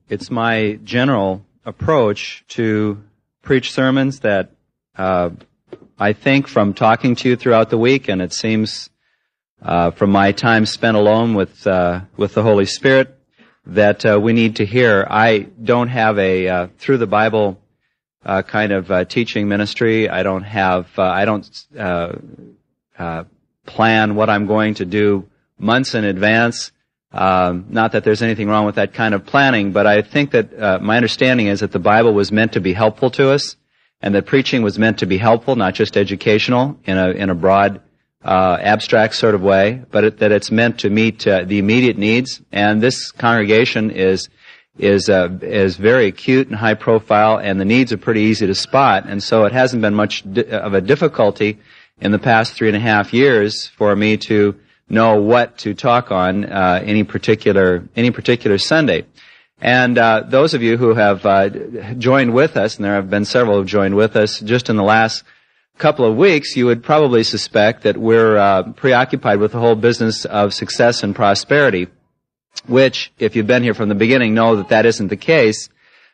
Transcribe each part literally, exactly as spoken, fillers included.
it's my general approach to preach sermons that uh, I think from talking to you throughout the week, and it seems uh, from my time spent alone with uh, with the Holy Spirit, that uh, we need to hear. I don't have a uh, through the Bible uh, kind of uh, teaching ministry. I don't have. Uh, I don't uh, uh, plan what I'm going to do months in advance. Um, not that there's anything wrong with that kind of planning, but I think that uh, my understanding is that the Bible was meant to be helpful to us, and that preaching was meant to be helpful, not just educational in a in a broad, uh, abstract sort of way, but it, that it's meant to meet uh, the immediate needs. And this congregation is is uh, is very acute and high profile, and the needs are pretty easy to spot. And so it hasn't been much di- of a difficulty in the past three and a half years for me to know what to talk on uh, any particular any particular Sunday. And uh, those of you who have uh, joined with us, and there have been several who have joined with us just in the last couple of weeks, you would probably suspect that we're uh, preoccupied with the whole business of success and prosperity, which, if you've been here from the beginning, know that that isn't the case.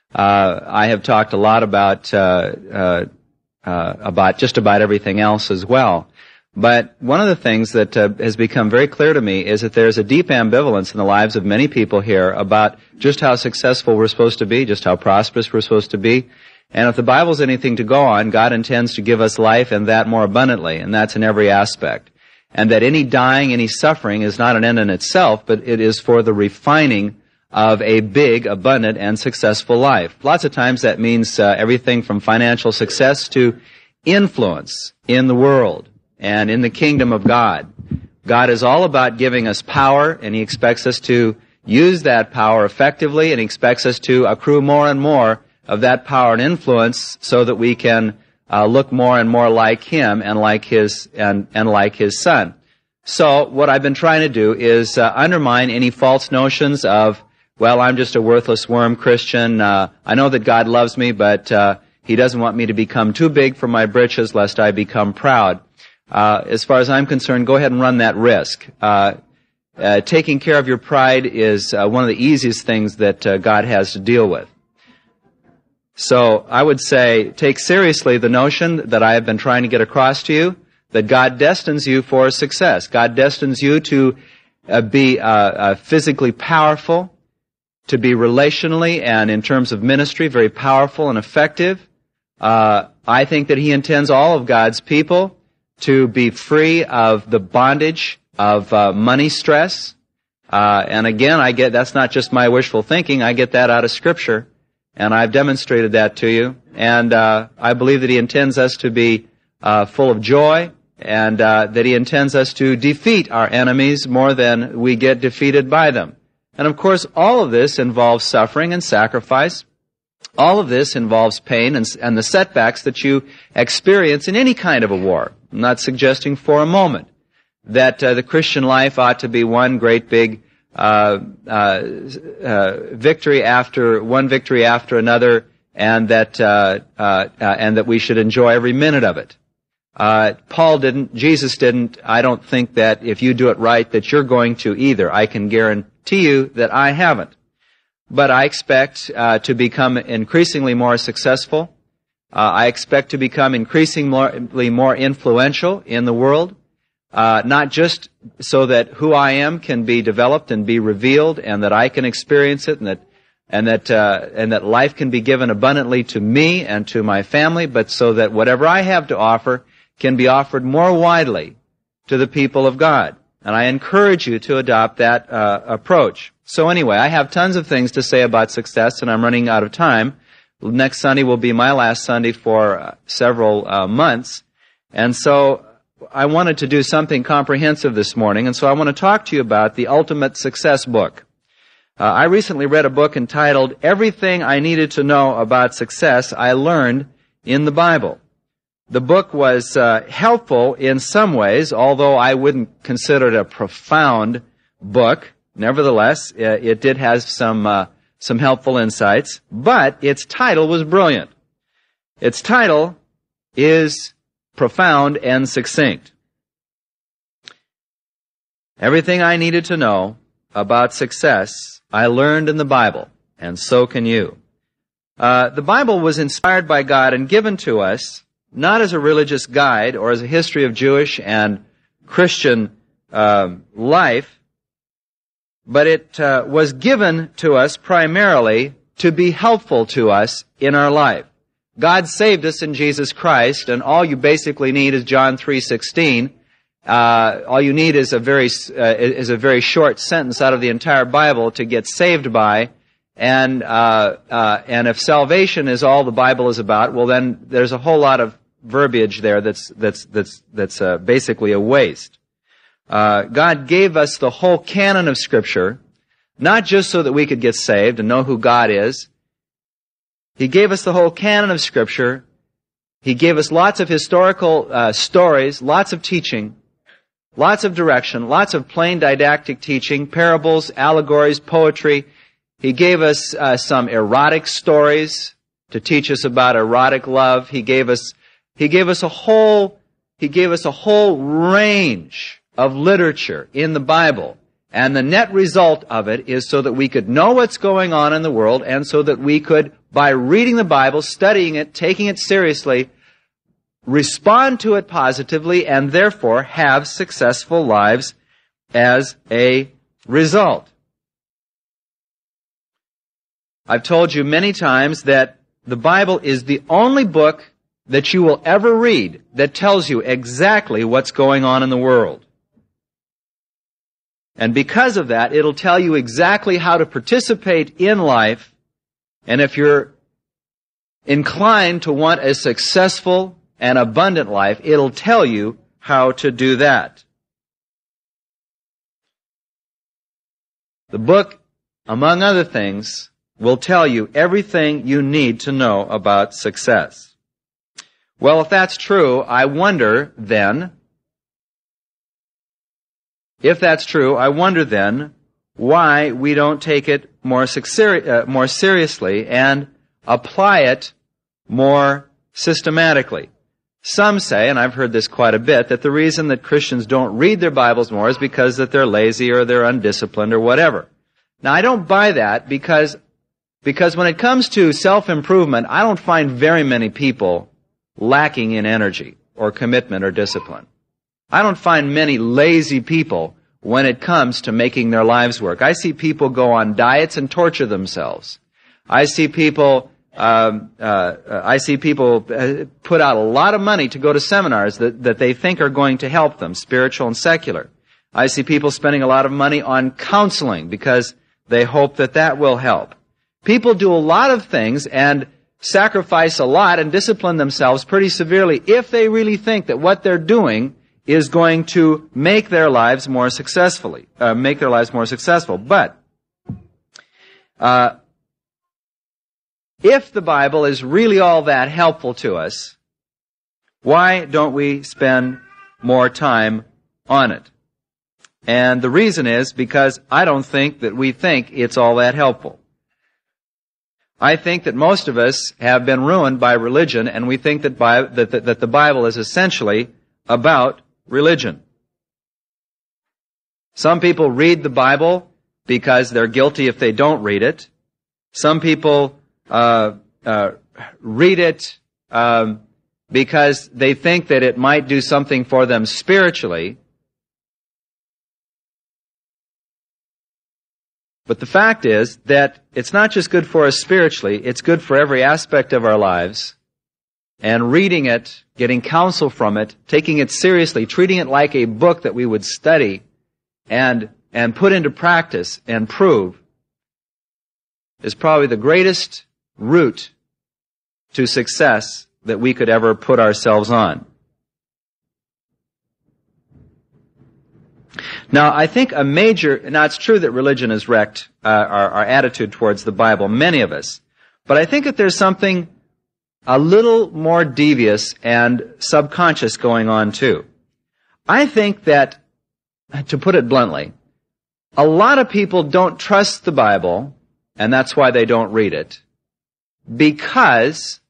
Uh, I have talked a lot about uh, uh, uh, about just about everything else as well. But one of the things that uh, has become very clear to me is that there's a deep ambivalence in the lives of many people here about just how successful we're supposed to be, just how prosperous we're supposed to be. And if the Bible's anything to go on, God intends to give us life and that more abundantly, and that's in every aspect. And that any dying, any suffering is not an end in itself, but it is for the refining of a big, abundant, and successful life. Lots of times that means uh, everything from financial success to influence in the world and in the kingdom of God. God is all about giving us power, and He expects us to use that power effectively, and He expects us to accrue more and more of that power and influence so that we can uh, look more and more like Him and like His and, and like His Son. So what I've been trying to do is uh, undermine any false notions of, well, I'm just a worthless worm Christian. Uh, I know that God loves me, but uh, He doesn't want me to become too big for my britches lest I become proud. Uh, as far as I'm concerned, go ahead and run that risk. Uh, uh, taking care of your pride is uh, one of the easiest things that uh, God has to deal with. So I would say take seriously the notion that I have been trying to get across to you, that God destines you for success. God destines you to uh, be uh, uh, physically powerful, to be relationally and in terms of ministry very powerful and effective. Uh, I think that He intends all of God's people to be free of the bondage of uh, money stress. Uh, and again, I get that's not just my wishful thinking. I get that out of Scripture, and I've demonstrated that to you. And uh, I believe that He intends us to be uh, full of joy, and uh, that He intends us to defeat our enemies more than we get defeated by them. And of course, all of this involves suffering and sacrifice. All of this involves pain and, and the setbacks that you experience in any kind of a war. I'm not suggesting for a moment that uh, the Christian life ought to be one great big uh, uh, uh, victory after one victory after another, and that uh, uh, uh, and that we should enjoy every minute of it. Uh, Paul didn't, Jesus didn't. I don't think that if you do it right that you're going to either. I can guarantee you that I haven't. But I expect uh, to become increasingly more successful. Uh, I expect to become increasingly more influential in the world, uh, not just so that who I am can be developed and be revealed, and that I can experience it, and that and that uh, and that life can be given abundantly to me and to my family, but so that whatever I have to offer can be offered more widely to the people of God. And I encourage you to adopt that uh, approach. So anyway, I have tons of things to say about success, and I'm running out of time. Next Sunday will be my last Sunday for uh, several uh, months. And so I wanted to do something comprehensive this morning, and so I want to talk to you about the Ultimate Success book. Uh, I recently read a book entitled Everything I Needed to Know About Success I Learned in the Bible. The book was uh, helpful in some ways, although I wouldn't consider it a profound book. Nevertheless, it did have some uh, some helpful insights, but its title was brilliant. Its title is profound and succinct. Everything I needed to know about success I learned in the Bible. and so can you. Uh, the Bible was inspired by God and given to us not as a religious guide or as a history of Jewish and Christian uh, life, but it uh, was given to us primarily to be helpful to us in our life. God saved us in Jesus Christ, and all you basically need is John three sixteen. Uh, all you need is a very uh, is a very short sentence out of the entire Bible to get saved by. And uh, uh, and if salvation is all the Bible is about, well, then there's a whole lot of verbiage there that's that's that's that's uh, basically a waste. Uh, God gave us the whole canon of Scripture, not just so that we could get saved and know who God is. He gave us the whole canon of Scripture. He gave us lots of historical uh, stories, lots of teaching, lots of direction, lots of plain didactic teaching, parables, allegories, poetry. He gave us uh, some erotic stories to teach us about erotic love. He gave us he gave us a whole he gave us a whole range of literature in the Bible. And the net result of it is so that we could know what's going on in the world, and so that we could, by reading the Bible, studying it, taking it seriously, respond to it positively, and therefore have successful lives as a result. I've told you many times that the Bible is the only book that you will ever read that tells you exactly what's going on in the world. And because of that, it'll tell you exactly how to participate in life. And if you're inclined to want a successful and abundant life, it'll tell you how to do that. The book, among other things, will tell you everything you need to know about success. Well, if that's true, I wonder then, if that's true, I wonder then why we don't take it more, uh, more seriously and apply it more systematically. Some say, and I've heard this quite a bit, that the reason that Christians don't read their Bibles more is because that they're lazy or they're undisciplined or whatever. Now, I don't buy that because Because when it comes to self-improvement, I don't find very many people lacking in energy or commitment or discipline. I don't find many lazy people when it comes to making their lives work. I see people go on diets and torture themselves. I see people, um, uh, I see people put out a lot of money to go to seminars that, that they think are going to help them, spiritual and secular. I see people spending a lot of money on counseling because they hope that that will help. People do a lot of things and sacrifice a lot and discipline themselves pretty severely if they really think that what they're doing is going to make their lives more successfully, uh, make their lives more successful. But uh, if the Bible is really all that helpful to us, why don't we spend more time on it? And the reason is because I don't think that we think it's all that helpful. I think that most of us have been ruined by religion, and we think that, by, that, that, that the Bible is essentially about religion. Some people read the Bible because they're guilty if they don't read it. Some people uh, uh, read it um, because they think that it might do something for them spiritually. But the fact is that it's not just good for us spiritually, it's good for every aspect of our lives. And reading it, getting counsel from it, taking it seriously, treating it like a book that we would study and, and put into practice and prove is probably the greatest route to success that we could ever put ourselves on. Now, I think a major, now it's true that religion has wrecked uh, our, our attitude towards the Bible, many of us, but I think that there's something a little more devious and subconscious going on too. I think that, to put it bluntly, a lot of people don't trust the Bible, and that's why they don't read it, because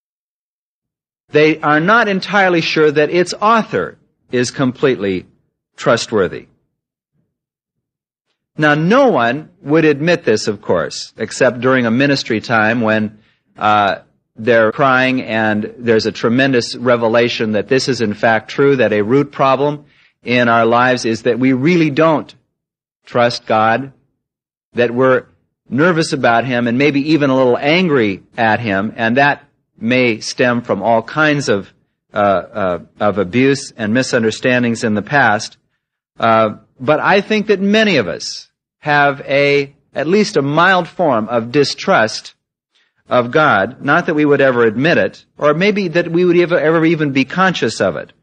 they are not entirely sure that its author is completely trustworthy. Now, no one would admit this, of course, except during a ministry time when uh, they're crying and there's a tremendous revelation that this is in fact true, that a root problem in our lives is that we really don't trust God, that we're nervous about Him and maybe even a little angry at Him, and that may stem from all kinds of uh, uh, of abuse and misunderstandings in the past. Uh, but I think that many of us have a at least a mild form of distrust of God, not that we would ever admit it, or maybe that we would ever, ever even be conscious of it.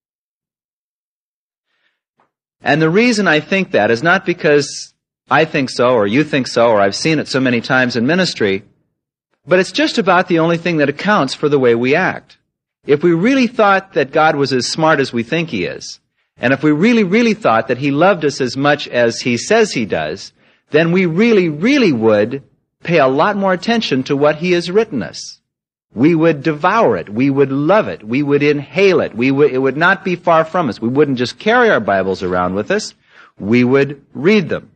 And the reason I think that is not because I think so, or you think so, or I've seen it so many times in ministry, but it's just about the only thing that accounts for the way we act. If we really thought that God was as smart as we think He is, and if we really, really thought that He loved us as much as He says He does, then we really, really would pay a lot more attention to what He has written us. We would devour it. We would love it. We would inhale it. We would, it would not be far from us. We wouldn't just carry our Bibles around with us. We would read them.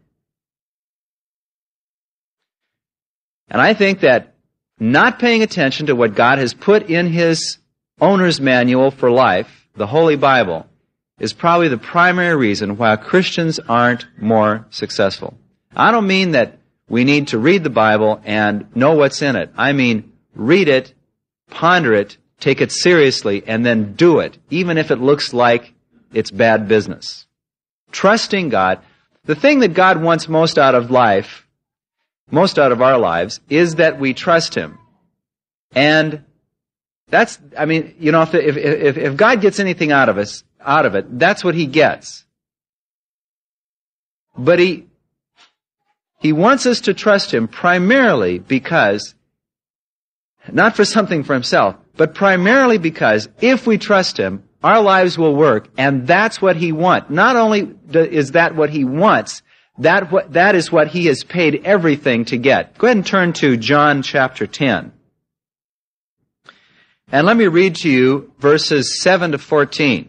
And I think that not paying attention to what God has put in His owner's manual for life, the Holy Bible, is probably the primary reason why Christians aren't more successful. I don't mean that we need to read the Bible and know what's in it. I mean, read it, ponder it, take it seriously, and then do it, even if it looks like it's bad business. Trusting God. The thing that God wants most out of life, most out of our lives, is that we trust Him. And that's, I mean, you know, if, if, if, if God gets anything out of us, out of it, that's what He gets. But He, He wants us to trust Him primarily because, not for something for Himself, but primarily because if we trust Him, our lives will work, and that's what He wants. Not only is that what He wants, that, what, that is what He has paid everything to get. Go ahead and turn to John chapter ten. And let me read to you verses seven to fourteen.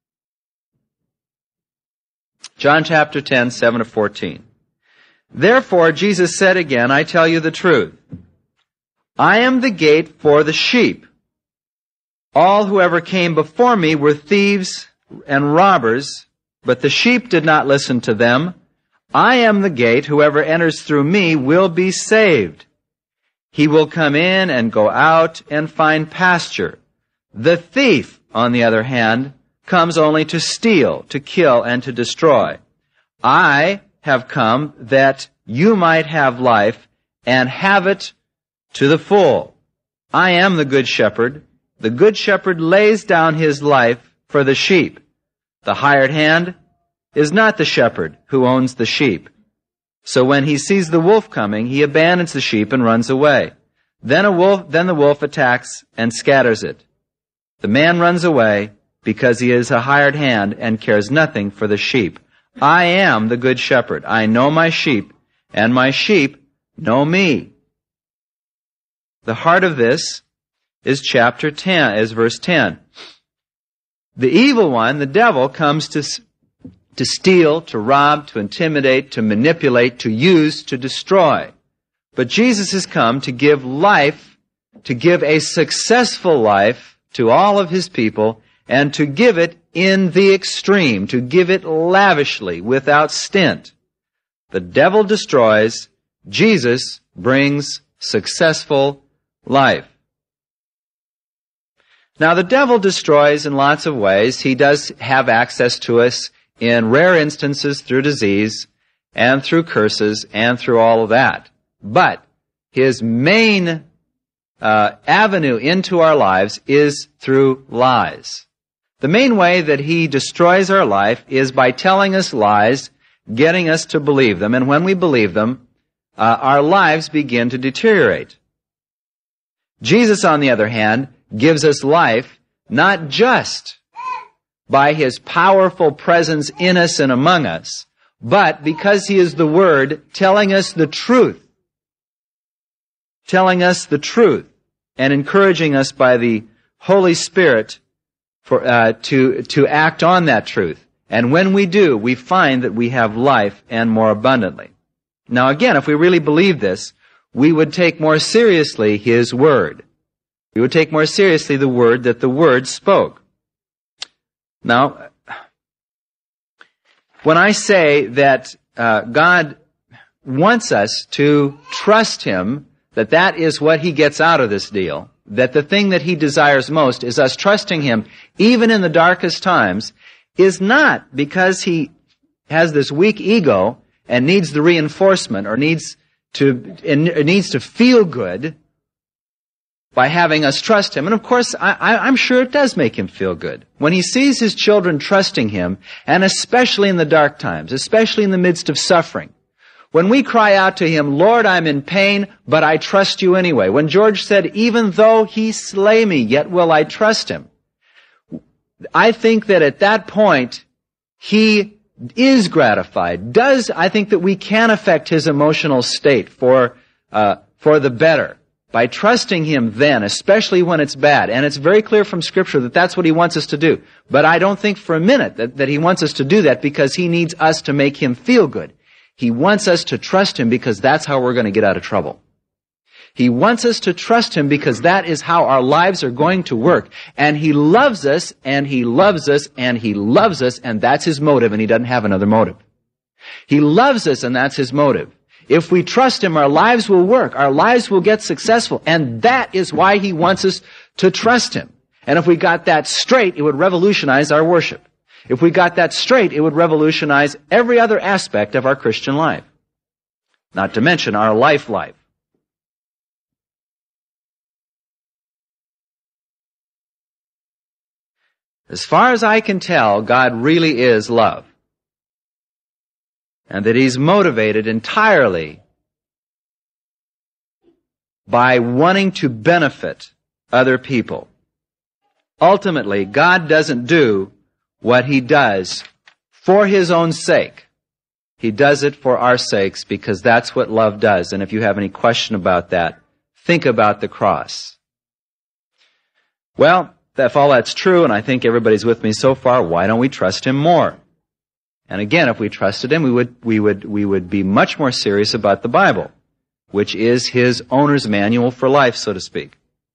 John chapter ten, seven to fourteen. Therefore, Jesus said again, I tell you the truth. I am the gate for the sheep. All who ever came before me were thieves and robbers, but the sheep did not listen to them. I am the gate. Whoever enters through me will be saved. He will come in and go out and find pasture. The thief, on the other hand, comes only to steal, to kill, and to destroy. I have come that you might have life and have it to the full. I am the good shepherd. The good shepherd lays down his life for the sheep. The hired hand is not the shepherd who owns the sheep. So when he sees the wolf coming, he abandons the sheep and runs away. Then a wolf, then the wolf attacks and scatters it. The man runs away because he is a hired hand and cares nothing for the sheep. I am the good shepherd. I know my sheep, and my sheep know me. The heart of this is chapter ten, is verse ten. The evil one, the devil, comes to, to steal, to rob, to intimidate, to manipulate, to use, to destroy. But Jesus has come to give life, to give a successful life to all of His people, and to give it in the extreme, to give it lavishly, without stint. The devil destroys, Jesus brings successful life. Now, the devil destroys in lots of ways. He does have access to us in rare instances through disease and through curses and through all of that. But his main uh, avenue into our lives is through lies. The main way that he destroys our life is by telling us lies, getting us to believe them, and when we believe them, uh, our lives begin to deteriorate. Jesus, on the other hand, gives us life not just by His powerful presence in us and among us, but because He is the Word telling us the truth, telling us the truth, and encouraging us by the Holy Spirit for uh, to to act on that truth. And when we do, we find that we have life and more abundantly. Now again, if we really believe this, we would take more seriously His Word. We would take more seriously the Word that the Word spoke. Now, when I say that uh, God wants us to trust Him, that that is what He gets out of this deal, that the thing that He desires most is us trusting Him even in the darkest times, is not because He has this weak ego and needs the reinforcement or needs to, and needs to feel good by having us trust Him. And of course, I, I, I'm sure it does make Him feel good. When He sees His children trusting Him, and especially in the dark times, especially in the midst of suffering, when we cry out to Him, Lord, I'm in pain, but I trust You anyway. When George said, even though He slay me, yet will I trust Him. I think that at that point, He is gratified. Does, I think that we can affect His emotional state for, uh, for the better by trusting Him then, especially when it's bad. And it's very clear from Scripture that that's what He wants us to do. But I don't think for a minute that, that He wants us to do that because He needs us to make Him feel good. He wants us to trust Him because that's how we're going to get out of trouble. He wants us to trust Him because that is how our lives are going to work. And He loves us, and He loves us, and He loves us, and that's His motive, and He doesn't have another motive. He loves us, and that's His motive. If we trust Him, our lives will work. Our lives will get successful. And that is why He wants us to trust Him. And if we got that straight, it would revolutionize our worship. If we got that straight, it would revolutionize every other aspect of our Christian life. Not to mention our life life. As far as I can tell, God really is love. And that He's motivated entirely by wanting to benefit other people. Ultimately, God doesn't do what He does for His own sake. He does it for our sakes because that's what love does. And if you have any question about that, think about the cross. Well, if all that's true, and I think everybody's with me so far, why don't we trust Him more? And again, if we trusted Him, we would, we would, we would be much more serious about the Bible, which is His owner's manual for life, so to speak.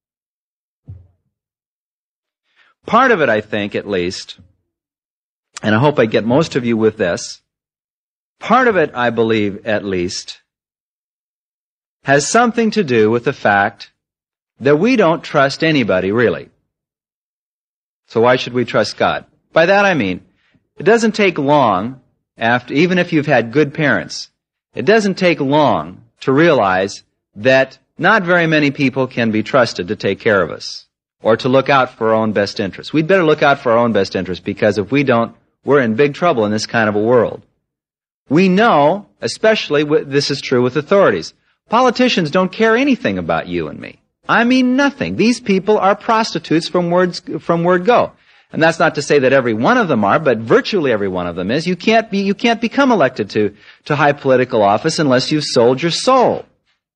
Part of it, I think, at least, and I hope I get most of you with this, part of it, I believe, at least, has something to do with the fact that we don't trust anybody, really. So why should we trust God? By that I mean, it doesn't take long, after, even if you've had good parents, it doesn't take long to realize that not very many people can be trusted to take care of us or to look out for our own best interests. We'd better look out for our own best interests because if we don't, we're in big trouble in this kind of a world. We know, especially this is true with authorities, politicians don't care anything about you and me. I mean nothing. These people are prostitutes from words, from word go. And that's not to say that every one of them are, but virtually every one of them is. You can't be, you can't become elected to, to high political office unless you've sold your soul.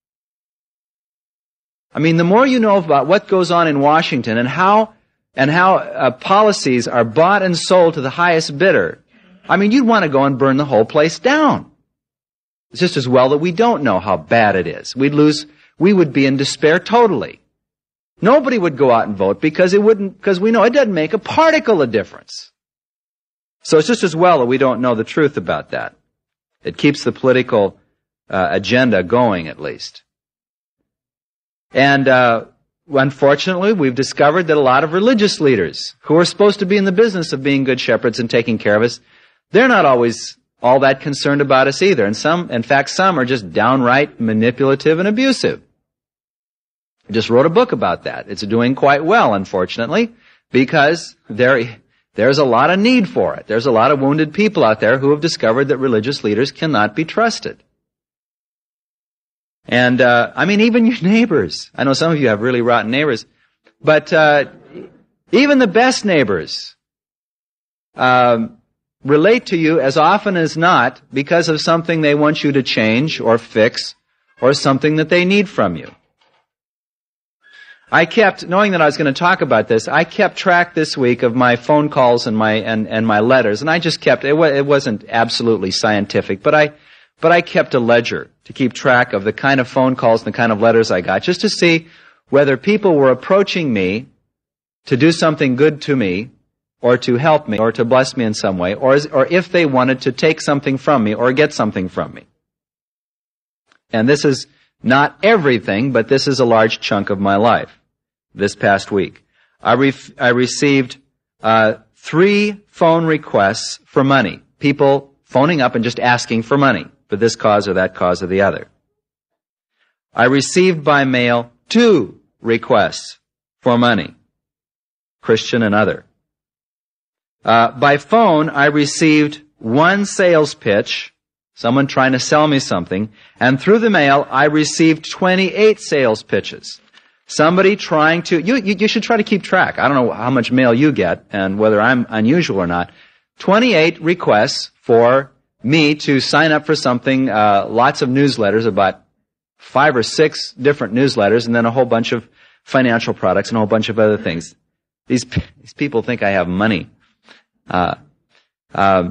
I mean, the more you know about what goes on in Washington and how, and how uh, policies are bought and sold to the highest bidder, I mean, you'd want to go and burn the whole place down. It's just as well that we don't know how bad it is. We'd lose, we would be in despair totally. Nobody would go out and vote because it wouldn't, because we know it doesn't make a particle of difference. So it's just as well that we don't know the truth about that. It keeps the political uh, agenda going, at least. And uh, unfortunately, we've discovered that a lot of religious leaders who are supposed to be in the business of being good shepherds and taking care of us, they're not always all that concerned about us either. And some, in fact, some are just downright manipulative and abusive. I just wrote a book about that. It's doing quite well, unfortunately, because there, there's a lot of need for it. There's a lot of wounded people out there who have discovered that religious leaders cannot be trusted. And, uh, I mean, even your neighbors. I know some of you have really rotten neighbors. But, uh, even the best neighbors, um, relate to you as often as not because of something they want you to change or fix or something that they need from you. I kept, knowing that I was going to talk about this, I kept track this week of my phone calls and my, and, and my letters, and I just kept, it, it wasn't absolutely scientific, but I, but I kept a ledger to keep track of the kind of phone calls and the kind of letters I got, just to see whether people were approaching me to do something good to me, or to help me, or to bless me in some way, or, or if they wanted to take something from me, or get something from me. And this is not everything, but this is a large chunk of my life. This past week, I, re- I received uh, three phone requests for money. People phoning up and just asking for money for this cause or that cause or the other. I received by mail two requests for money, Christian and other. Uh, by phone, I received one sales pitch, someone trying to sell me something, and through the mail, I received twenty-eight sales pitches. Somebody trying to, you, you, you should try to keep track. I don't know how much mail you get and whether I'm unusual or not. twenty-eight requests for me to sign up for something, uh, lots of newsletters, about five or six different newsletters, and then a whole bunch of financial products and a whole bunch of other things. These, these people think I have money. Uh, uh,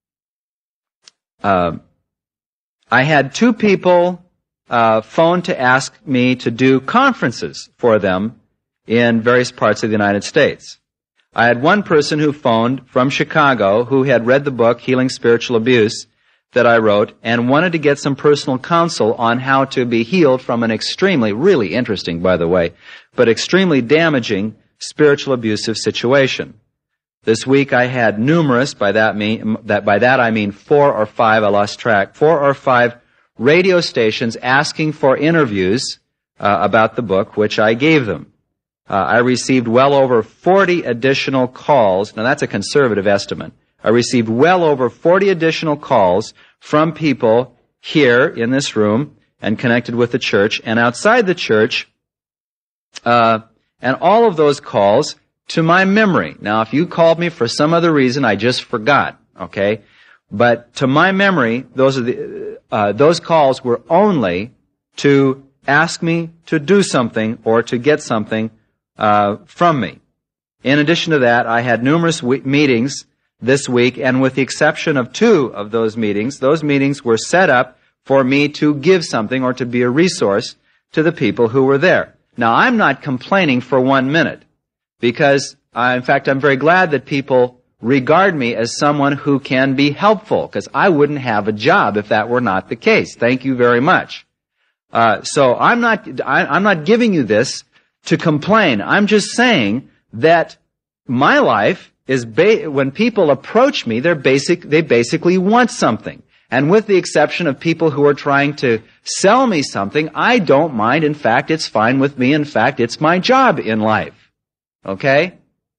uh, I had two people uh, phone to ask me to do conferences for them in various parts of the United States. I had one person who phoned from Chicago who had read the book, Healing Spiritual Abuse, that I wrote, and wanted to get some personal counsel on how to be healed from an extremely, really interesting, by the way, but extremely damaging spiritual abusive situation. This week I had numerous, by that mean, that, by that I mean four or five, I lost track, four or five radio stations asking for interviews uh, about the book, which I gave them. Uh, I received well over forty additional calls. Now that's a conservative estimate. I received well over forty additional calls from people here in this room and connected with the church and outside the church, uh, and all of those calls to my memory. Now, if you called me for some other reason, I just forgot, okay? But to my memory, those are the, uh, those calls were only to ask me to do something or to get something uh, from me. In addition to that, I had numerous we- meetings this week, and with the exception of two of those meetings, those meetings were set up for me to give something or to be a resource to the people who were there. Now, I'm not complaining for one minute, because, uh, in fact, I'm very glad that people regard me as someone who can be helpful, because I wouldn't have a job if that were not the case. Thank you very much. Uh, so I'm not, I, I'm not giving you this to complain. I'm just saying that my life is, ba- when people approach me, they're basic, they basically want something. And with the exception of people who are trying to sell me something, I don't mind. In fact, it's fine with me. In fact, it's my job in life. Okay?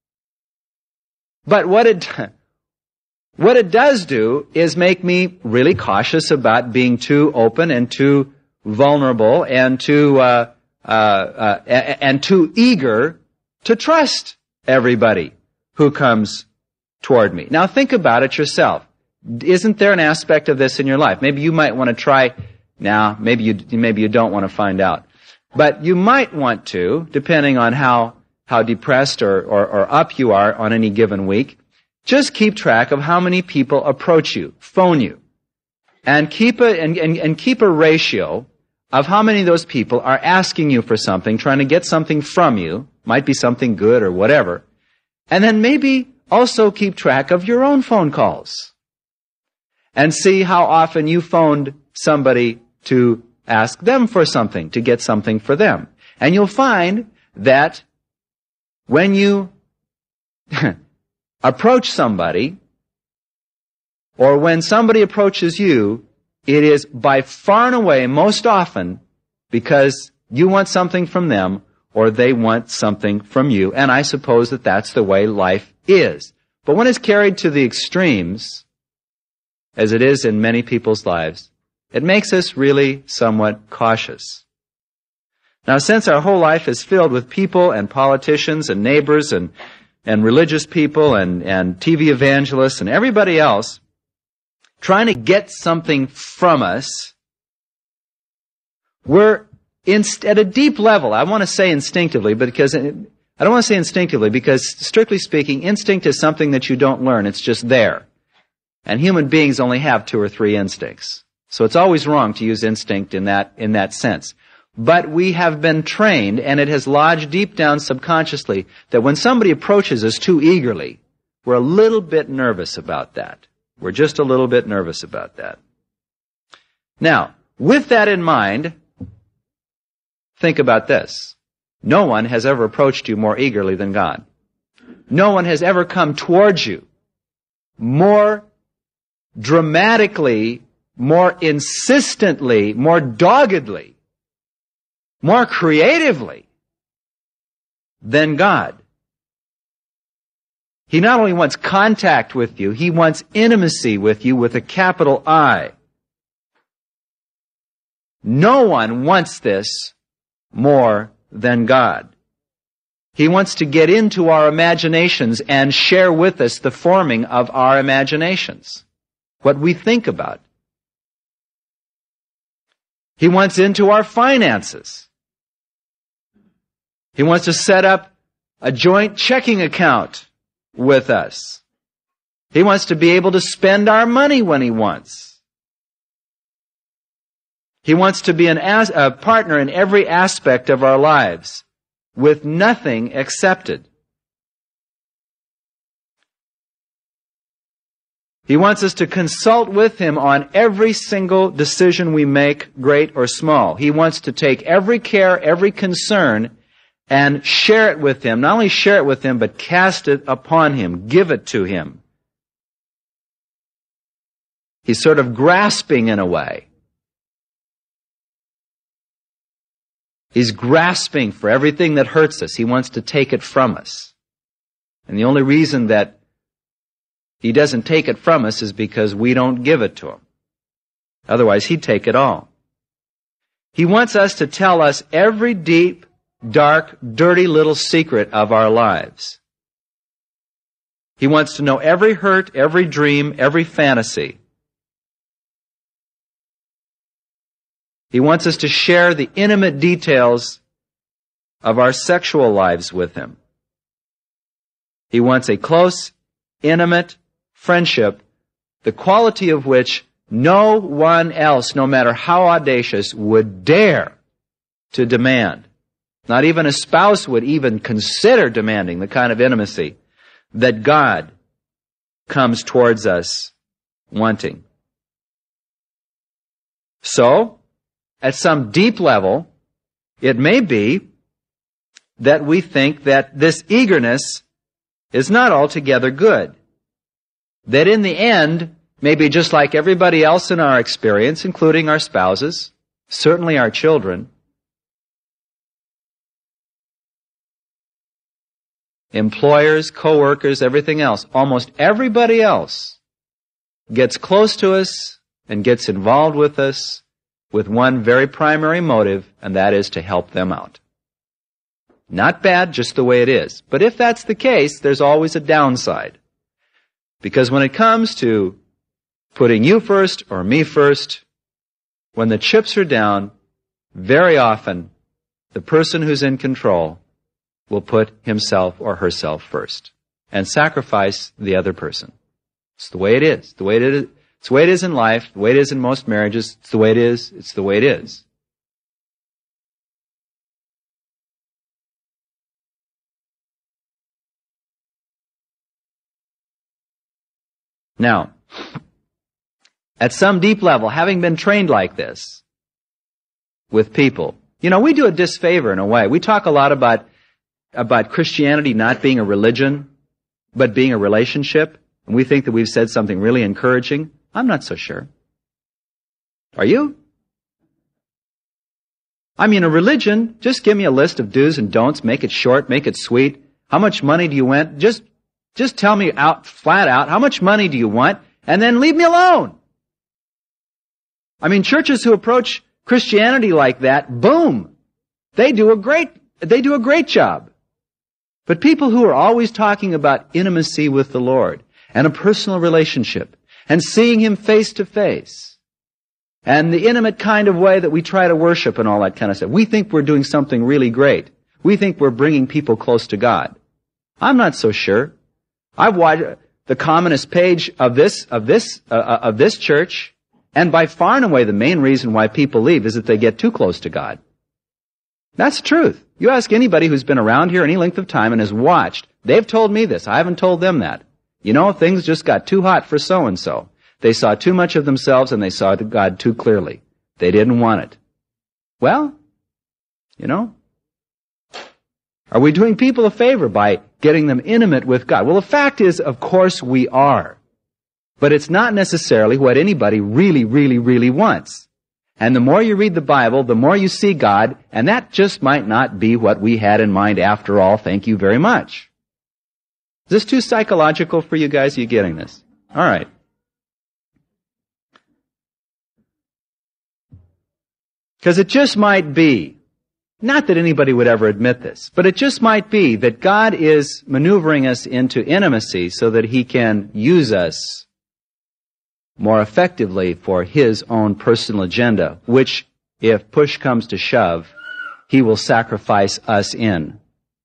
But what it, what it does do is make me really cautious about being too open and too vulnerable and too, uh, uh, uh, and too eager to trust everybody who comes toward me. Now think about it yourself. Isn't there an aspect of this in your life? Maybe you might want to try, now, maybe you, maybe you don't want to find out. But you might want to, depending on how how depressed or, or, or up you are on any given week, just keep track of how many people approach you, phone you, and keep a, and, and, and keep a ratio of how many of those people are asking you for something, trying to get something from you, might be something good or whatever, and then maybe also keep track of your own phone calls and see how often you phoned somebody to ask them for something, to get something for them. And you'll find that when you approach somebody, or when somebody approaches you, it is by far and away most often because you want something from them or they want something from you. And I suppose that that's the way life is. But when it's carried to the extremes, as it is in many people's lives, it makes us really somewhat cautious. Now, since our whole life is filled with people and politicians and neighbors and, and religious people and, and T V evangelists and everybody else trying to get something from us, we're inst- at a deep level, I want to say instinctively, but because I don't want to say instinctively because, strictly speaking, instinct is something that you don't learn. It's just there. And human beings only have two or three instincts. So it's always wrong to use instinct in that, in that sense. But we have been trained, and it has lodged deep down subconsciously, that when somebody approaches us too eagerly, we're a little bit nervous about that. We're just a little bit nervous about that. Now, with that in mind, think about this. No one has ever approached you more eagerly than God. No one has ever come towards you more dramatically, more insistently, more doggedly, more creatively than God. He not only wants contact with you, He wants intimacy with you with a capital I. No one wants this more than God. He wants to get into our imaginations and share with us the forming of our imaginations, what we think about. He wants into our finances. He wants to set up a joint checking account with us. He wants to be able to spend our money when He wants. He wants to be an as- a partner in every aspect of our lives, with nothing accepted. He wants us to consult with Him on every single decision we make, great or small. He wants to take every care, every concern, and share it with Him. Not only share it with Him, but cast it upon Him, give it to Him. He's sort of grasping in a way. He's grasping for everything that hurts us. He wants to take it from us. And the only reason that He doesn't take it from us is because we don't give it to Him. Otherwise, He'd take it all. He wants us to tell us every deep, dark, dirty little secret of our lives. He wants to know every hurt, every dream, every fantasy. He wants us to share the intimate details of our sexual lives with Him. He wants a close, intimate friendship, the quality of which no one else, no matter how audacious, would dare to demand. Not even a spouse would even consider demanding the kind of intimacy that God comes towards us wanting. So, at some deep level, it may be that we think that this eagerness is not altogether good. That in the end, maybe just like everybody else in our experience, including our spouses, certainly our children, employers, co-workers, everything else, almost everybody else gets close to us and gets involved with us with one very primary motive, and that is to help them out. Not bad, just the way it is. But if that's the case, there's always a downside. Because when it comes to putting you first or me first, when the chips are down, very often the person who's in control will put himself or herself first and sacrifice the other person. It's the way it is. The way it is. It's the way it is in life, the way it is in most marriages, it's the way it is, it's the way it is. Now, at some deep level, having been trained like this with people, you know, we do a disfavor in a way. We talk a lot about, about Christianity not being a religion, but being a relationship, and we think that we've said something really encouraging. I'm not so sure. Are you? I mean, a religion, just give me a list of do's and don'ts, make it short, make it sweet. How much money do you want? Just, just tell me out, flat out, how much money do you want? And then leave me alone. I mean, churches who approach Christianity like that, boom, they do a great, they do a great job. But people who are always talking about intimacy with the Lord and a personal relationship, and seeing Him face to face, and the intimate kind of way that we try to worship and all that kind of stuff. We think we're doing something really great. We think we're bringing people close to God. I'm not so sure. I've watched the communist page of this, of this, uh, of this church, and by far and away the main reason why people leave is that they get too close to God. That's the truth. You ask anybody who's been around here any length of time and has watched, they've told me this. I haven't told them that. You know, things just got too hot for so-and-so. They saw too much of themselves and they saw God too clearly. They didn't want it. Well, you know, are we doing people a favor by getting them intimate with God? Well, the fact is, of course we are. But it's not necessarily what anybody really, really, really wants. And the more you read the Bible, the more you see God, and that just might not be what we had in mind after all. Thank you very much. Is this too psychological for you guys? Are you getting this? All right. Because it just might be, not that anybody would ever admit this, but it just might be that God is maneuvering us into intimacy so that He can use us more effectively for His own personal agenda, which, if push comes to shove, He will sacrifice us in.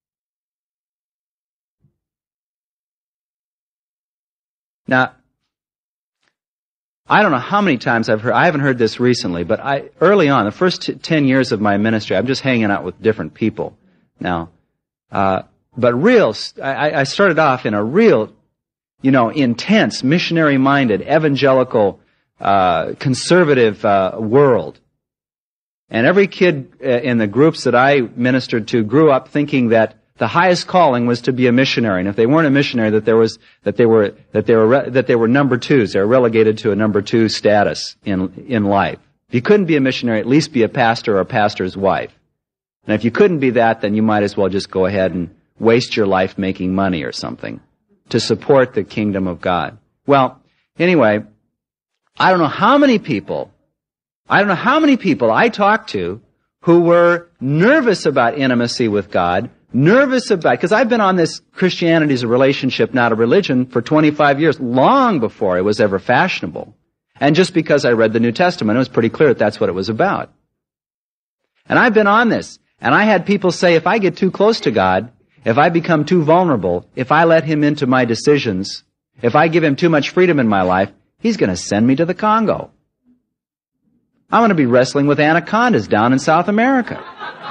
Now, I don't know how many times I've heard, I haven't heard this recently, but I, early on, the first t- ten years of my ministry, I'm just hanging out with different people now. Uh, but real, I, I started off in a real, you know, intense, missionary-minded, evangelical, uh, conservative, uh, world. And every kid in the groups that I ministered to grew up thinking that the highest calling was to be a missionary, and if they weren't a missionary, that there was that they were that they were re- that they were number twos. They were relegated to a number two status in in life. If you couldn't be a missionary, at least be a pastor or a pastor's wife. And if you couldn't be that, then you might as well just go ahead and waste your life making money or something to support the kingdom of God. Well, anyway, I don't know how many people, I don't know how many people I talked to who were nervous about intimacy with God. Nervous about, because I've been on this Christianity as a relationship, not a religion, for twenty-five years, long before it was ever fashionable. And just because I read the New Testament, it was pretty clear that that's what it was about. And I've been on this, and I had people say, if I get too close to God, if I become too vulnerable, if I let Him into my decisions, if I give Him too much freedom in my life, He's going to send me to the Congo. I'm going to be wrestling with anacondas down in South America.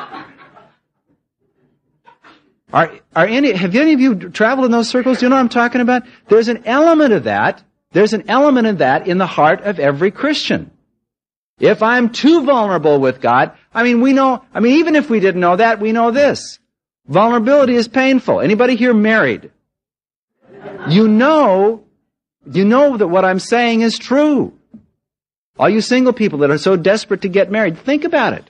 Are, are any, have any of you traveled in those circles? Do you know what I'm talking about? There's an element of that. There's an element of that in the heart of every Christian. If I'm too vulnerable with God, I mean, we know, I mean, even if we didn't know that, we know this. Vulnerability is painful. Anybody here married? You know, you know that what I'm saying is true. All you single people that are so desperate to get married, think about it.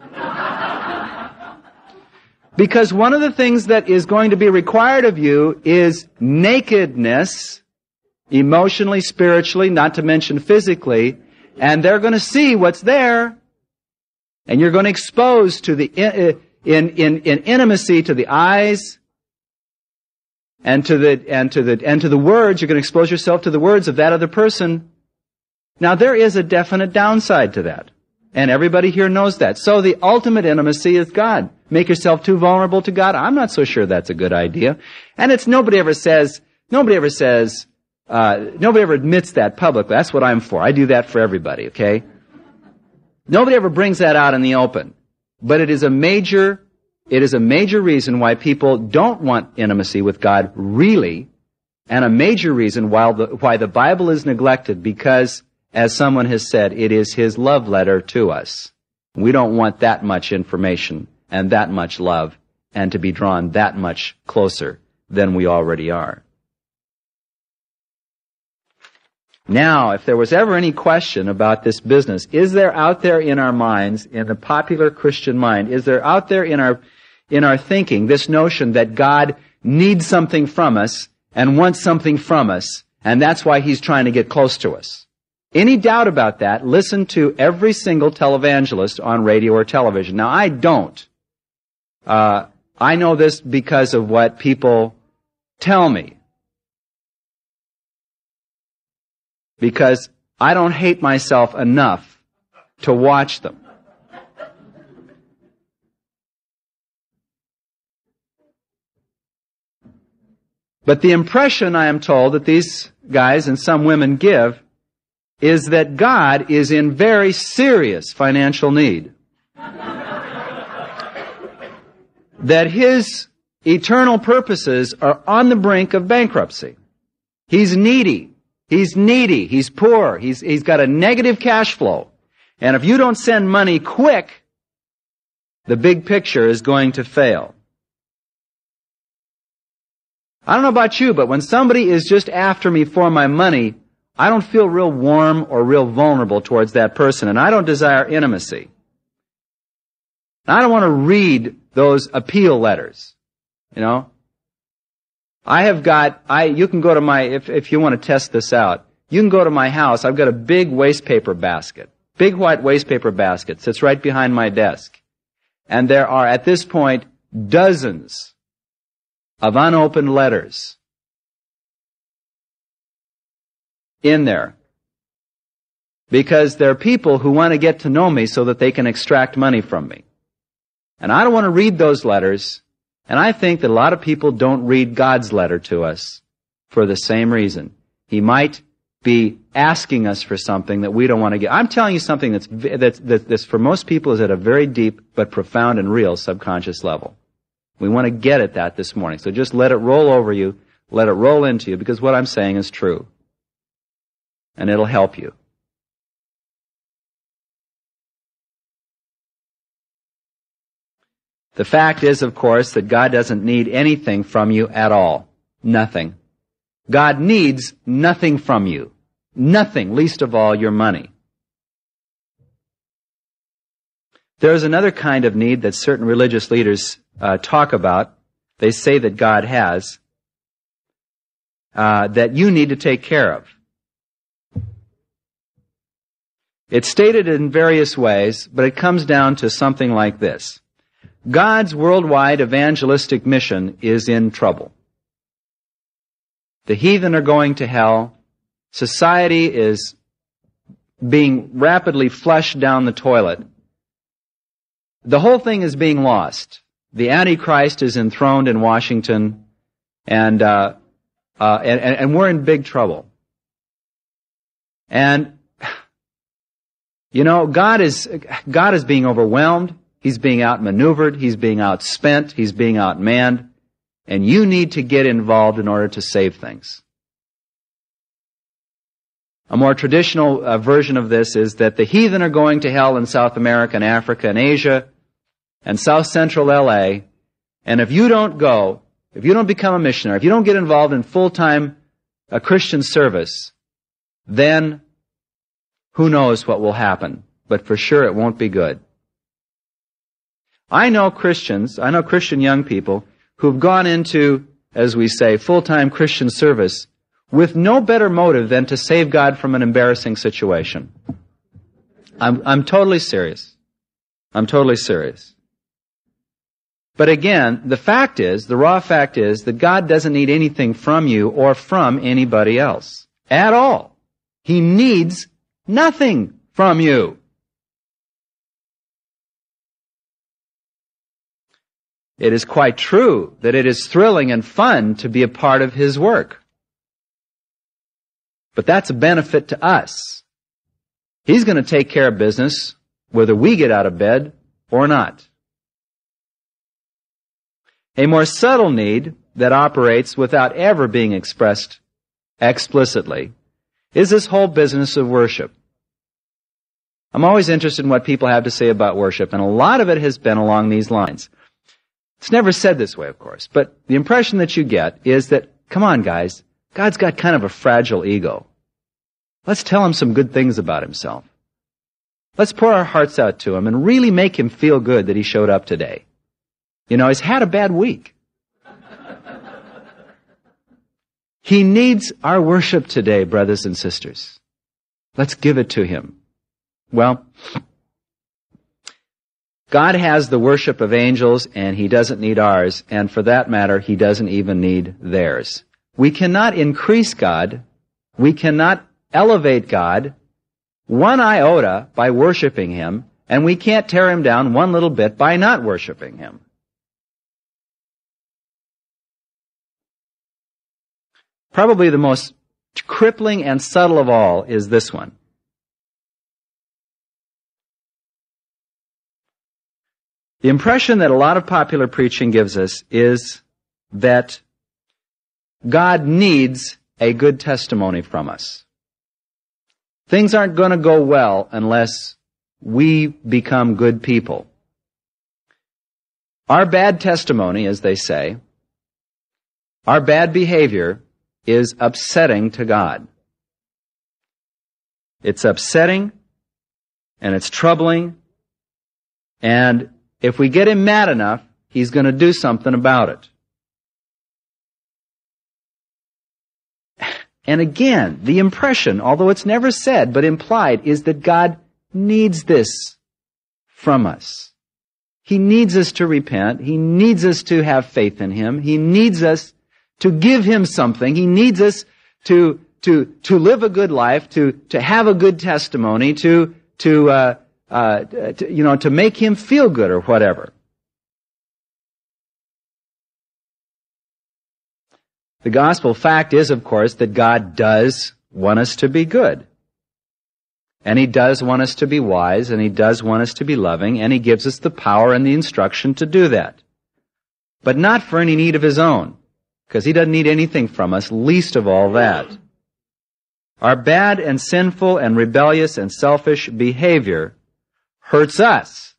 Because one of the things that is going to be required of you is nakedness, emotionally, spiritually, not to mention physically, and they're going to see what's there, and you're going to expose to the in, in, in, in intimacy to the eyes, and to the and to the and to the words. You're going to expose yourself to the words of that other person. Now there is a definite downside to that. And everybody here knows that. So the ultimate intimacy is God. Make yourself too vulnerable to God? I'm not so sure that's a good idea. And it's nobody ever says, nobody ever says, uh, nobody ever admits that publicly. That's what I'm for. I do that for everybody, okay? Nobody ever brings that out in the open. But it is a major, it is a major reason why people don't want intimacy with God really, and a major reason why the, why the Bible is neglected, because as someone has said, it is His love letter to us. We don't want that much information and that much love and to be drawn that much closer than we already are. Now, if there was ever any question about this business, is there out there in our minds, in the popular Christian mind, is there out there in our, in our thinking this notion that God needs something from us and wants something from us, and that's why He's trying to get close to us? Any doubt about that, listen to every single televangelist on radio or television. Now, I don't. Uh, I know this because of what people tell me. Because I don't hate myself enough to watch them. But the impression, I am told, that these guys and some women give is that God is in very serious financial need. That His eternal purposes are on the brink of bankruptcy. He's needy. He's needy. He's poor. He's, he's got a negative cash flow. And if you don't send money quick, the big picture is going to fail. I don't know about you, but when somebody is just after me for my money, I don't feel real warm or real vulnerable towards that person, and I don't desire intimacy. I don't want to read those appeal letters, you know. I have got, I, you can go to my, if, if you want to test this out, you can go to my house. I've got a big waste paper basket, big white waste paper basket, sits right behind my desk. And there are, at this point, dozens of unopened letters in there. Because there are people who want to get to know me so that they can extract money from me. And I don't want to read those letters, and I think that a lot of people don't read God's letter to us for the same reason. He might be asking us for something that we don't want to get. I'm telling you something that's, that's, that's for most people is at a very deep but profound and real subconscious level. We want to get at that this morning. So just let it roll over you, let it roll into you, because what I'm saying is true. And it'll help you. The fact is, of course, that God doesn't need anything from you at all. Nothing. God needs nothing from you. Nothing, least of all your money. There is another kind of need that certain religious leaders uh, talk about. They say that God has, uh, that you need to take care of. It's stated in various ways, but it comes down to something like this. God's worldwide evangelistic mission is in trouble. The heathen are going to hell. Society is being rapidly flushed down the toilet. The whole thing is being lost. The Antichrist is enthroned in Washington, and, uh, uh, and, and we're in big trouble. And, you know, God is, God is being overwhelmed. He's being outmaneuvered. He's being outspent. He's being outmanned. And you need to get involved in order to save things. A more traditional uh, version of this is that the heathen are going to hell in South America and Africa and Asia and South Central L A. And if you don't go, if you don't become a missionary, if you don't get involved in full-time uh, Christian service, then who knows what will happen. But for sure it won't be good. I know Christians, I know Christian young people who've gone into, as we say, full-time Christian service with no better motive than to save God from an embarrassing situation. I'm, I'm totally serious. I'm totally serious. But again, the fact is, the raw fact is, that God doesn't need anything from you or from anybody else. At all. He needs nothing from you. It is quite true that it is thrilling and fun to be a part of His work. But that's a benefit to us. He's going to take care of business whether we get out of bed or not. A more subtle need that operates without ever being expressed explicitly is this whole business of worship. I'm always interested in what people have to say about worship, and a lot of it has been along these lines. It's never said this way, of course, but the impression that you get is that, come on, guys, God's got kind of a fragile ego. Let's tell Him some good things about Himself. Let's pour our hearts out to Him and really make Him feel good that He showed up today. You know, He's had a bad week. He needs our worship today, brothers and sisters. Let's give it to Him. Well, God has the worship of angels, and He doesn't need ours, and for that matter, He doesn't even need theirs. We cannot increase God. We cannot elevate God. one iota by worshiping him, and we can't tear him down one little bit by not worshiping him. Probably the most crippling and subtle of all is this one. The impression that a lot of popular preaching gives us is that God needs a good testimony from us. Things aren't going to go well unless we become good people. Our bad testimony, as they say, our bad behavior is upsetting to God. It's upsetting, and it's troubling, and if we get him mad enough, he's going to do something about it. And again, the impression, although it's never said but implied, is that God needs this from us. He needs us to repent. He needs us to have faith in him. He needs us to give him something. He needs us to to to live a good life, to to have a good testimony, to to uh, uh, to, you know, to make him feel good or whatever. The gospel fact is, of course, that God does want us to be good. And he does want us to be wise, and he does want us to be loving, and he gives us the power and the instruction to do that. But not for any need of his own, because he doesn't need anything from us, least of all that. Our bad and sinful and rebellious and selfish behavior hurts us.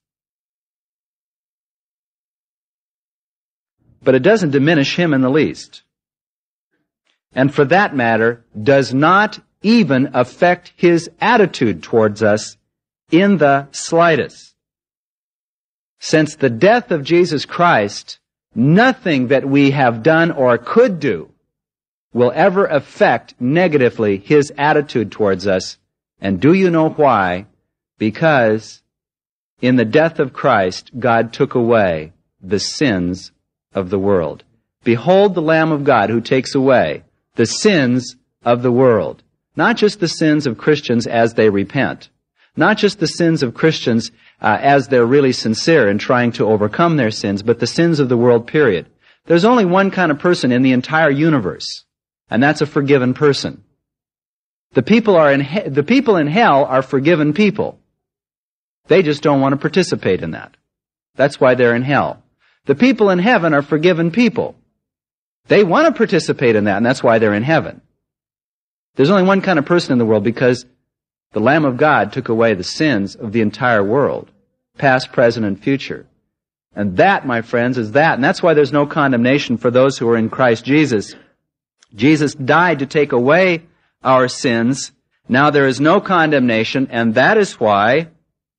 But it doesn't diminish him in the least. And for that matter, does not even affect his attitude towards us in the slightest. Since the death of Jesus Christ, nothing that we have done or could do will ever affect negatively his attitude towards us. And do you know why? Because in the death of Christ, God took away the sins of the world. Behold the Lamb of God who takes away the sins of the world. Not just the sins of Christians as they repent. Not just the sins of Christians uh, as they're really sincere in trying to overcome their sins, but the sins of the world, period. There's only one kind of person in the entire universe, and that's a forgiven person. The people are in he- the people in hell are forgiven people. They just don't want to participate in that. That's why they're in hell. The people in heaven are forgiven people. They want to participate in that, and that's why they're in heaven. There's only one kind of person in the world because the Lamb of God took away the sins of the entire world, past, present, and future. And that, my friends, is that. And that's why there's no condemnation for those who are in Christ Jesus. Jesus died to take away our sins. Now there is no condemnation, and that is why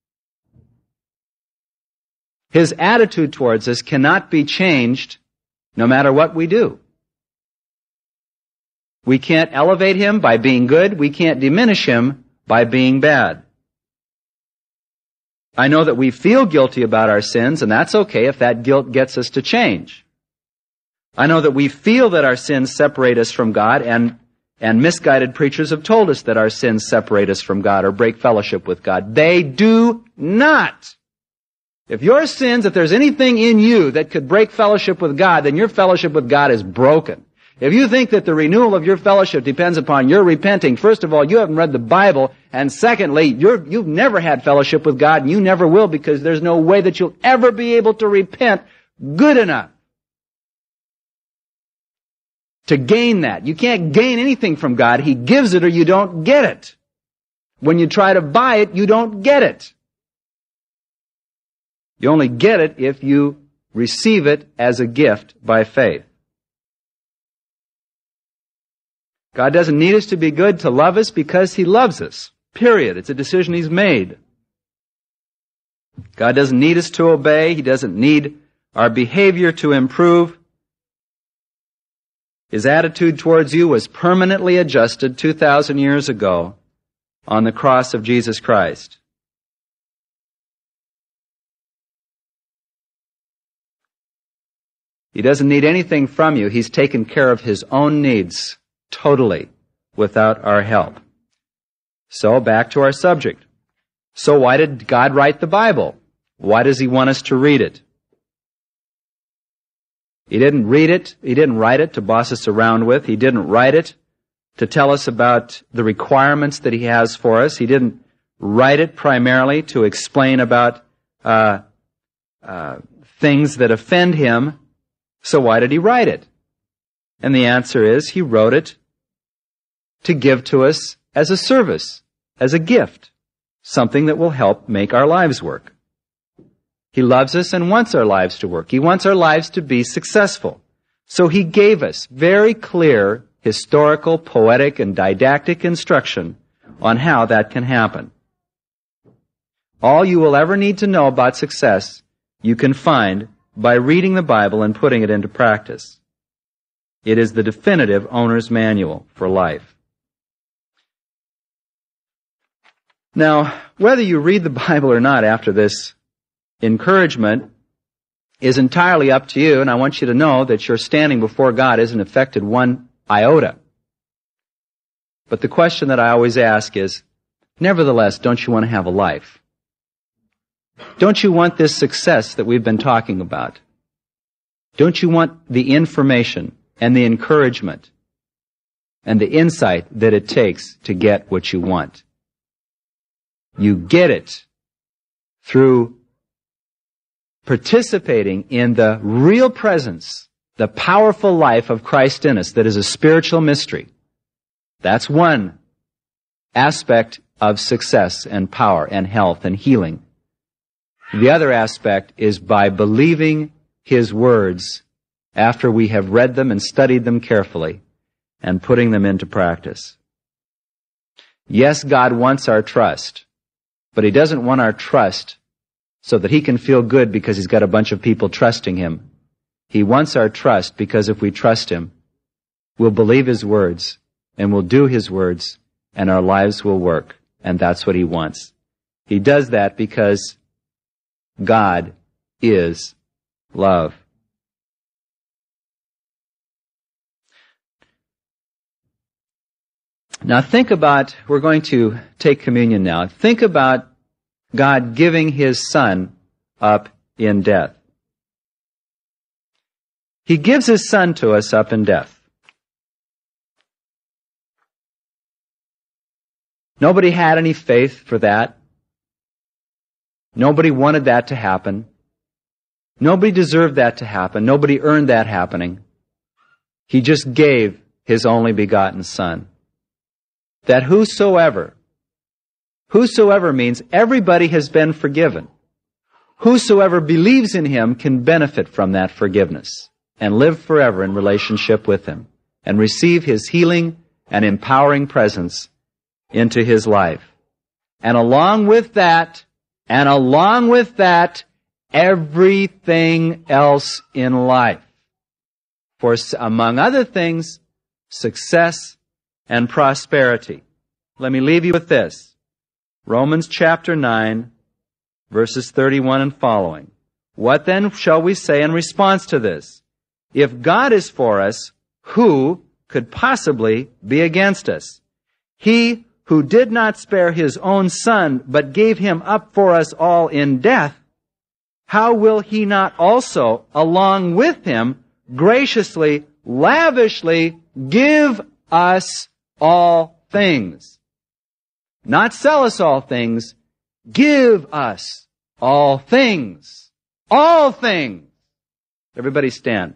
his attitude towards us cannot be changed no matter what we do. We can't elevate him by being good. We can't diminish him by being bad. I know that we feel guilty about our sins, and that's okay if that guilt gets us to change. I know that we feel that our sins separate us from God, and, and misguided preachers have told us that our sins separate us from God or break fellowship with God. They do not. If your sins, if there's anything in you that could break fellowship with God, then your fellowship with God is broken. If you think that the renewal of your fellowship depends upon your repenting, first of all, you haven't read the Bible, and secondly, you're, you've never had fellowship with God, and you never will, because there's no way that you'll ever be able to repent good enough to gain that. You can't gain anything from God. He gives it or you don't get it. When you try to buy it, you don't get it. You only get it if you receive it as a gift by faith. God doesn't need us to be good to love us because he loves us. Period. It's a decision he's made. God doesn't need us to obey. He doesn't need our behavior to improve. His attitude towards you was permanently adjusted two thousand years ago on the cross of Jesus Christ. He doesn't need anything from you. He's taken care of his own needs totally without our help. So back to our subject. So why did God write the Bible? Why does He want us to read it? He didn't read it, He didn't write it to boss us around with. He didn't write it to tell us about the requirements that He has for us. He didn't write it primarily to explain about uh, uh, things that offend Him. So why did He write it? And the answer is, He wrote it to give to us as a service, as a gift, something that will help make our lives work. He loves us and wants our lives to work. He wants our lives to be successful. So He gave us very clear historical, poetic, and didactic instruction on how that can happen. All you will ever need to know about success you can find by reading the Bible and putting it into practice. It is the definitive owner's manual for life. Now, whether you read the Bible or not after this encouragement is entirely up to you, and I want you to know that your standing before God isn't affected one iota. But the question that I always ask is, nevertheless, don't you want to have a life? Don't you want this success that we've been talking about? Don't you want the information and the encouragement and the insight that it takes to get what you want? You get it through participating in the real presence, the powerful life of Christ in us that is a spiritual mystery. That's one aspect of success and power and health and healing. The other aspect is by believing His words after we have read them and studied them carefully and putting them into practice. Yes, God wants our trust, but He doesn't want our trust so that He can feel good because He's got a bunch of people trusting Him. He wants our trust because if we trust Him, we'll believe His words and we'll do His words and our lives will work. And that's what He wants. He does that because God is love. Now think about, we're going to take communion now. Think about God giving His Son up in death. He gives His Son to us up in death. Nobody had any faith for that. Nobody wanted that to happen. Nobody deserved that to happen. Nobody earned that happening. He just gave His only begotten Son. That whosoever, whosoever means everybody has been forgiven. Whosoever believes in Him can benefit from that forgiveness and live forever in relationship with Him and receive His healing and empowering presence into his life. And along with that, and along with that, everything else in life. For among other things, success and prosperity. Let me leave you with this. Romans chapter nine, verses thirty-one and following. What then shall we say in response to this? If God is for us, who could possibly be against us? He who did not spare His own Son, but gave Him up for us all in death, how will He not also, along with Him, graciously, lavishly give us all things? Not sell us all things, give us all things. All things. Everybody stand.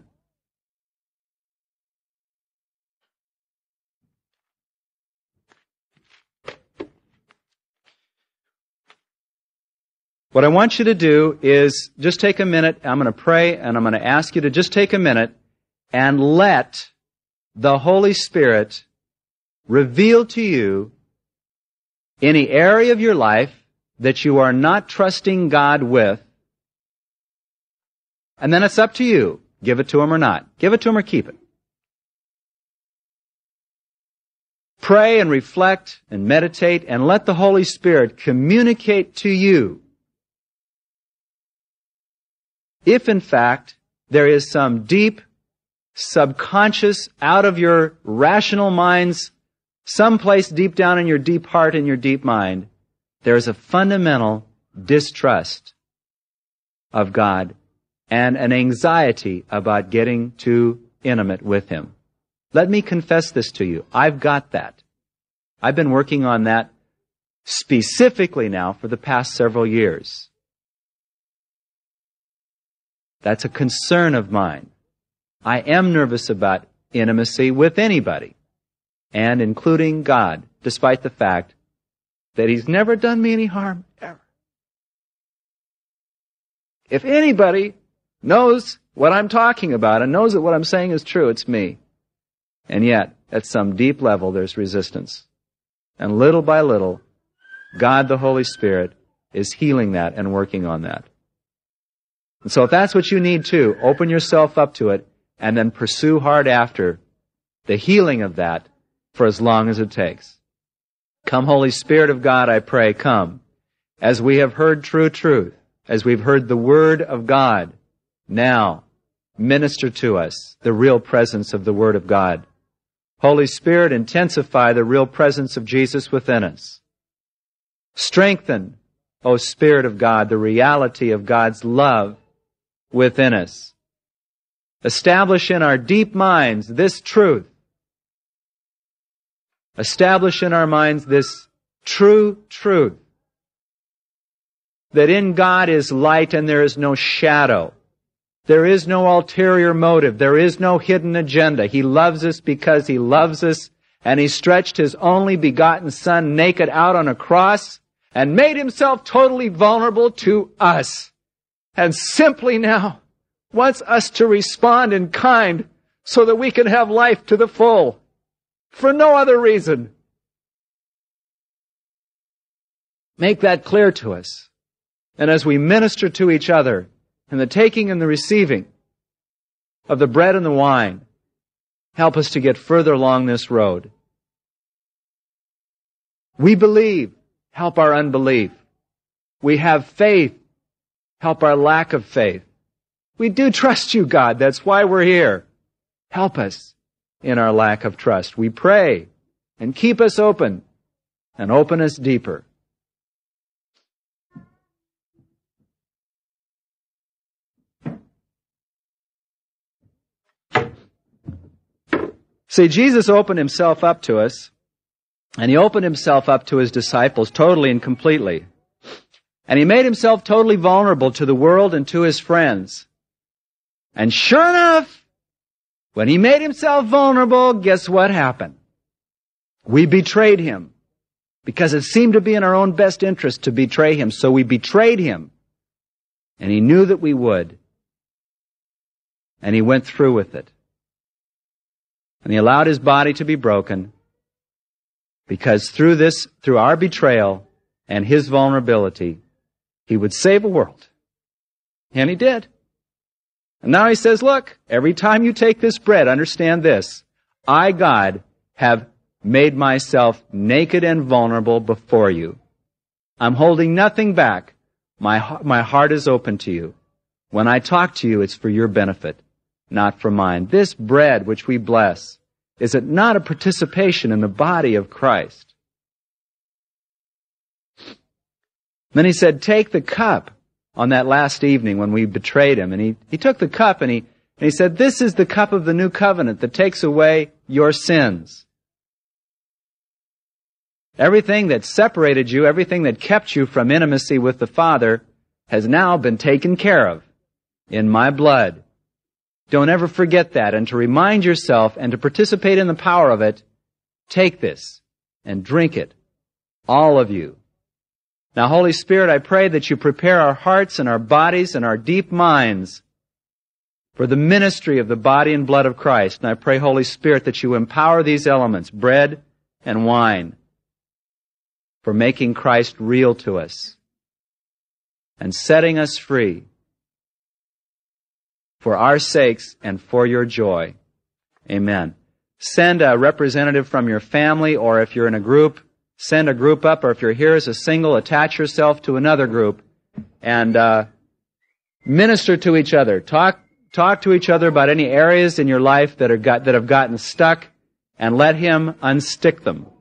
What I want you to do is just take a minute. I'm going to pray, and I'm going to ask you to just take a minute and let the Holy Spirit reveal to you any area of your life that you are not trusting God with. And then it's up to you. Give it to Him or not. Give it to Him or keep it. Pray and reflect and meditate and let the Holy Spirit communicate to you if, in fact, there is some deep, subconscious, out of your rational mind's someplace deep down in your deep heart and your deep mind, there is a fundamental distrust of God and an anxiety about getting too intimate with Him. Let me confess this to you. I've got that. I've been working on that specifically now for the past several years. That's a concern of mine. I am nervous about intimacy with anybody, and including God, despite the fact that He's never done me any harm, ever. If anybody knows what I'm talking about and knows that what I'm saying is true, it's me. And yet, at some deep level, there's resistance. And little by little, God the Holy Spirit is healing that and working on that. And so if that's what you need too, open yourself up to it and then pursue hard after the healing of that for as long as it takes. Come, Holy Spirit of God, I pray, come. As we have heard true truth, as we've heard the Word of God, now minister to us the real presence of the Word of God. Holy Spirit, intensify the real presence of Jesus within us. Strengthen, O Spirit of God, the reality of God's love within us. Establish in our deep minds this truth. Establish in our minds this true truth, that in God is light and there is no shadow. There is no ulterior motive. There is no hidden agenda. He loves us because He loves us, and He stretched His only begotten Son naked out on a cross and made Himself totally vulnerable to us, and simply now wants us to respond in kind so that we can have life to the full, for no other reason. Make that clear to us. And as we minister to each other in the taking and the receiving of the bread and the wine, help us to get further along this road. We believe, help our unbelief. We have faith, help our lack of faith. We do trust You, God. That's why we're here. Help us in our lack of trust. We pray, and keep us open, and open us deeper. See, Jesus opened Himself up to us, and He opened Himself up to His disciples totally and completely. And He made Himself totally vulnerable to the world and to His friends. And sure enough, when He made Himself vulnerable, guess what happened? We betrayed Him, because it seemed to be in our own best interest to betray Him. So we betrayed Him, and He knew that we would. And He went through with it. And He allowed His body to be broken, because through this, through our betrayal and His vulnerability, He would save a world. And He did. And now He says, look, every time you take this bread, understand this. I, God, have made Myself naked and vulnerable before you. I'm holding nothing back. My, my heart is open to you. When I talk to you, it's for your benefit, not for mine. This bread which we bless, is it not a participation in the body of Christ? Then He said, take the cup on that last evening when we betrayed Him. And he, he took the cup and he, and he said, this is the cup of the new covenant that takes away your sins. Everything that separated you, everything that kept you from intimacy with the Father has now been taken care of in My blood. Don't ever forget that. And to remind yourself and to participate in the power of it, take this and drink it, all of you. Now, Holy Spirit, I pray that You prepare our hearts and our bodies and our deep minds for the ministry of the body and blood of Christ. And I pray, Holy Spirit, that You empower these elements, bread and wine, for making Christ real to us and setting us free for our sakes and for Your joy. Amen. Send a representative from your family, or if you're in a group, send a group up, or if you're here as a single, attach yourself to another group and uh, minister to each other. Talk talk to each other about any areas in your life that are got, that have gotten stuck, and let Him unstick them.